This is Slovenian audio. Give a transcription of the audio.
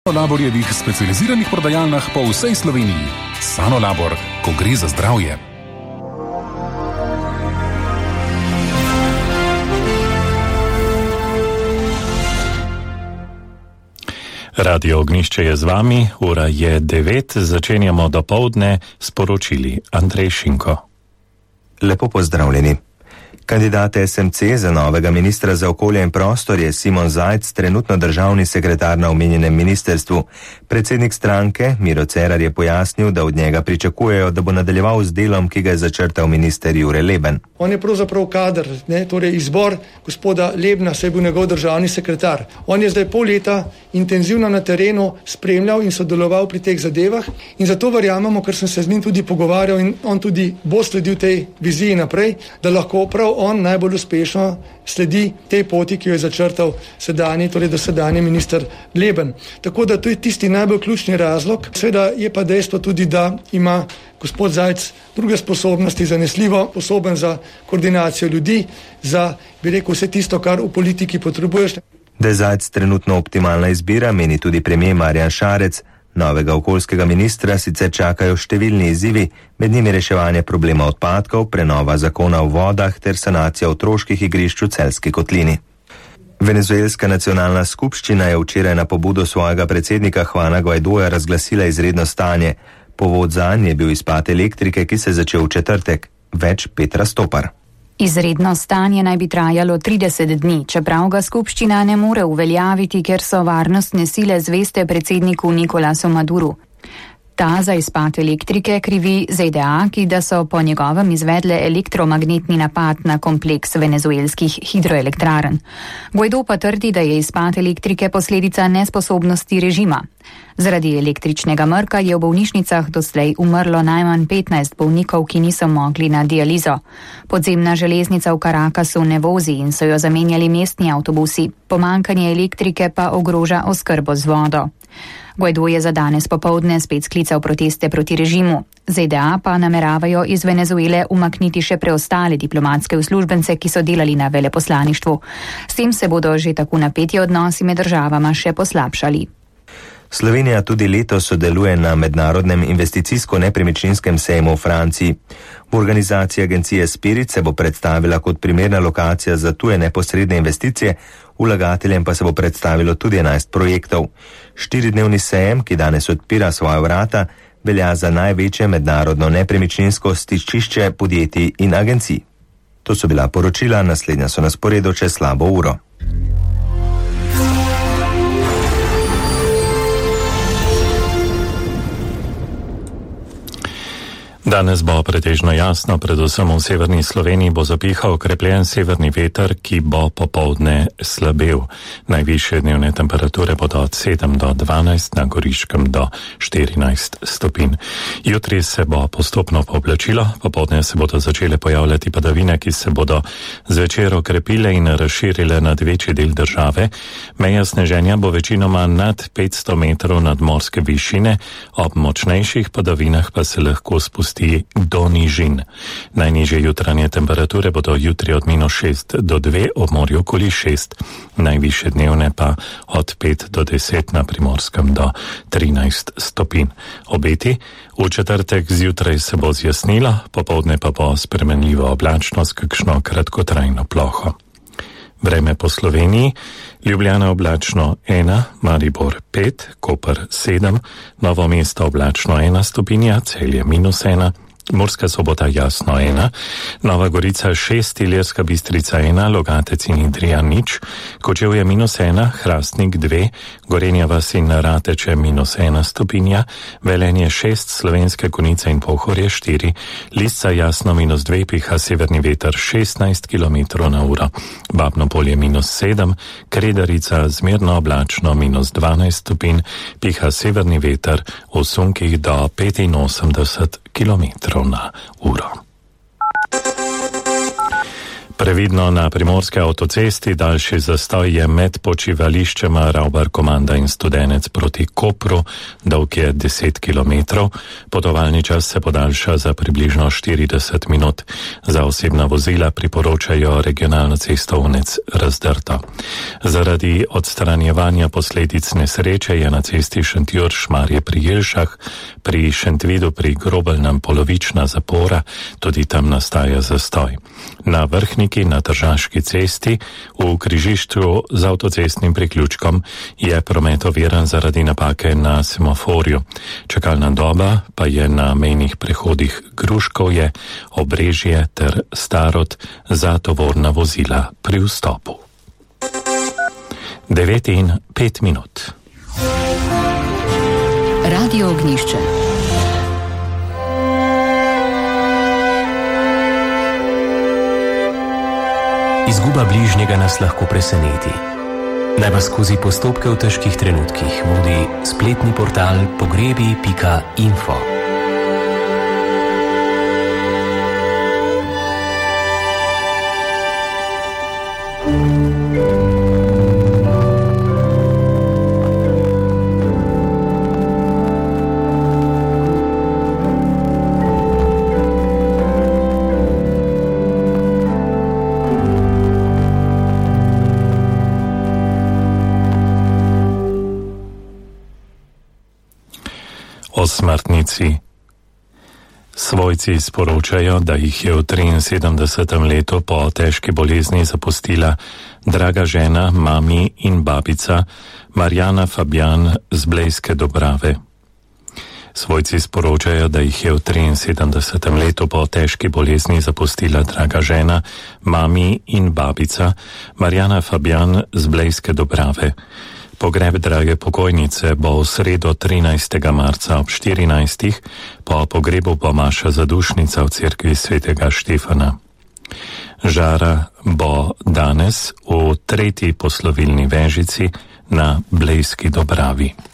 Laborjevih specializiranih prodajalnah po vsej Sloveniji. Sanolabor, ko gre za zdravje. Radio Ognjišče je z vami, ura je 9, začenjamo dopoldne s poročili. Andrej Šinko. Lepo pozdravljeni. Kandidat SMC za novega ministra za okolje in prostor je Simon Zajc, trenutno državni sekretar na omenjenem ministrstvu. Predsednik stranke Miro Cerar je pojasnil, da od njega pričakujejo, da bo nadaljeval z delom, ki ga je začrtal minister Jure Leben. On je pravzaprav kader, torej izbor gospoda Lebna, saj je bil njegov državni sekretar. On je zdaj pol leta intenzivno na terenu spremljal in sodeloval pri teh zadevah in zato verjamemo, ker sem se z njim tudi pogovarjal in on tudi bo sledil tej viziji naprej, da lahko prav on najbolj uspešno sledi tej poti, ki jo je začrtal dosedanji minister Leben. Tako da to je tisti najbolj ključni razlog. Seveda je pa dejstvo tudi, da ima gospod Zajc druge sposobnosti, zanesljivo sposoben za koordinacijo ljudi, za, bi rekel, vse tisto, kar v politiki potrebuješ. Da je Zajc trenutno optimalna izbira, meni tudi premier Marjan Šarec. Novega okoljskega ministra sicer čakajo številni izzivi, med njimi reševanje problema odpadkov, prenova zakona o vodah ter sanacija otroških igrišč v Celjski kotlini. Venezuelska nacionalna skupščina je včeraj na pobudo svojega predsednika Juana Guaidoja razglasila izredno stanje. Povod zanj je bil izpad elektrike, ki se je začel v četrtek. Več Petra Stopar. Izredno stanje naj bi trajalo 30 dni, čeprav ga skupščina ne more uveljaviti, ker so varnostne sile zveste predsedniku Nikolasu Maduru. Ta za izpad elektrike krivi ZDA, ki da so po njegovem izvedle elektromagnetni napad na kompleks venezuelskih hidroelektrarn. Guaido pa trdi, da je izpad elektrike posledica nesposobnosti režima. Zaradi električnega mrka je v bolnišnicah doslej umrlo najmanj 15 bolnikov, ki niso mogli na dializo. Podzemna železnica v Caracasu ne vozi in so jo zamenjali mestni avtobusi. Pomanjkanje elektrike pa ogroža oskrbo z vodo. Guaido je za danes popoldne spet sklical proteste proti režimu. ZDA pa nameravajo iz Venezuele umakniti še preostale diplomatske uslužbence, ki so delali na veleposlaništvu. S tem se bodo že tako napeti odnosi med državama še poslabšali. Slovenija tudi letos sodeluje na mednarodnem investicijsko-nepremičninskem sejmu v Franciji. V organizaciji agencije Spirit se bo predstavila kot primerna lokacija za tuje neposredne investicije, vlagateljem pa se bo predstavilo tudi 11 projektov. 4-dnevni sejem, ki danes odpira svoja vrata, velja za največje mednarodno nepremičninsko stičišče podjetij in agencij. To so bila poročila, naslednja so na sporedu čez slabo uro. Danes bo pretežno jasno, predvsem v severni Sloveniji bo zapihal okrepljen severni veter, ki bo popoldne slabel. Najvišje dnevne temperature bodo od 7 do 12, na Goriškem do 14 stopinj. Jutri se bo postopno pooblačilo, popoldne se bodo začele pojavljati padavine, ki se bodo zvečer okrepile in razširile nad večji del države. Meja sneženja bo večinoma nad 500 metrov nadmorske višine, ob močnejših padavinah pa se lahko spusti do nižin. Najnižje jutranje temperature bodo jutri od -6 do 2, ob morju okoli 6, najvišje dnevne pa od 5 do 10, na Primorskem do 13 stopinj. Obeti: v četrtek zjutraj se bo zjasnilo, popoldne pa bo spremenljivo oblačno s kakšno kratkotrajno ploho. Vreme po Sloveniji: Ljubljana oblačno 1, Maribor 5, Koper 7, Novo Mesto oblačno 1 stopinja, Celje -1, Murska Sobota jasno 1, Nova Gorica 6, Ilirska Bistrica 1, Logatec in Idrija 0, Kočevje -1, Hrastnik 2, Gorenja vas in Rateče -1 stopinja, Velenje 6, Slovenske Konjice in Pohorje 4, Lisca jasno -2, piha severni veter 16 km/h, Babno Polje -7, Kredarica zmerno oblačno -12 stopinj, piha severni veter v sunkih do 85 km/h. Previdno na primorske avtocesti, daljši zastoj je med počivališčema Ravbar Komanda in Studenec proti Kopru, dolg je 10 km, potovalni čas se podaljša za približno 40 minut. Za osebna vozila priporočajo regionalno cesto Unec Razdrto. Zaradi odstranjevanja posledic nesreče je na cesti Šentjur-Šmarje pri Jelšah, pri Šentvidu pri Grobelnem polovična zapora, tudi tam nastaja zastoj. Na Vrhniki na Tržaški cesti v križišču z avtocestnim priključkom je promet oviran zaradi napake na semaforju. Čakalna doba pa je na mejnih prehodih Gruškovje, Obrežje ter Starod za tovorna vozila pri vstopu. 9:05. Radio Ognjišče. Izguba bližnjega nas lahko preseneti. Naj vas skozi postopke v težkih trenutkih vodi spletni portal pogrebi.info. O smrtnici. Svojci sporočajo, da jih je v 73. letu po težki bolezni zapustila draga žena, mami in babica Marjana Fabjan z Blejske Dobrave. Svojci sporočajo, da jih je v 73. letu po težki bolezni zapustila draga žena, mami in babica Marjana Fabjan z Blejske Dobrave. Pogreb drage pokojnice bo v sredo 13. marca ob 14. Po pogrebu bo maša zadušnica v cerkvi svetega Štefana. Žara bo danes v 3. poslovilni vežici na Blejski Dobravi.